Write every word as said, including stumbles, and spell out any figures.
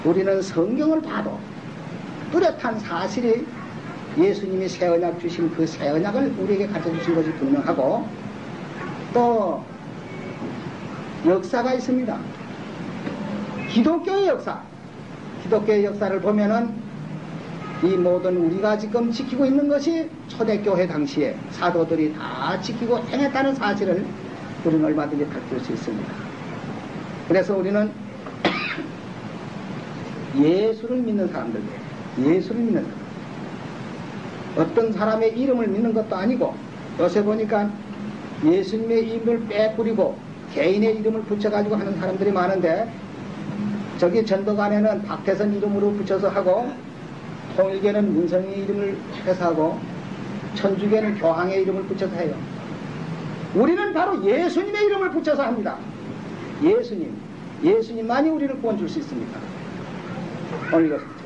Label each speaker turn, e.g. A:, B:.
A: 우리는 성경을 봐도 뚜렷한 사실이 예수님이 새 언약 주신 그 새 언약을 우리에게 가르쳐 주신 것이 분명하고, 또 역사가 있습니다. 기독교의 역사, 기독교의 역사를 보면은 이 모든 우리가 지금 지키고 있는 것이 초대교회 당시에 사도들이 다 지키고 행했다는 사실을 우리는 얼마든지 밝힐 수 있습니다. 그래서 우리는 예수를 믿는 사람들이에요. 예수를 믿는 사람. 어떤 사람의 이름을 믿는 것도 아니고, 요새 보니까 예수님의 이름을 빼뿌리고 개인의 이름을 붙여가지고 하는 사람들이 많은데, 저기 전도관에는 박태선 이름으로 붙여서 하고, 통일교는 문성의 이름을 해서 하고, 천주교는 교황의 이름을 붙여서 해요. 우리는 바로 예수님의 이름을 붙여서 합니다. 예수님, 예수님만이 우리를 구원줄 수 있습니다. 오늘 이것을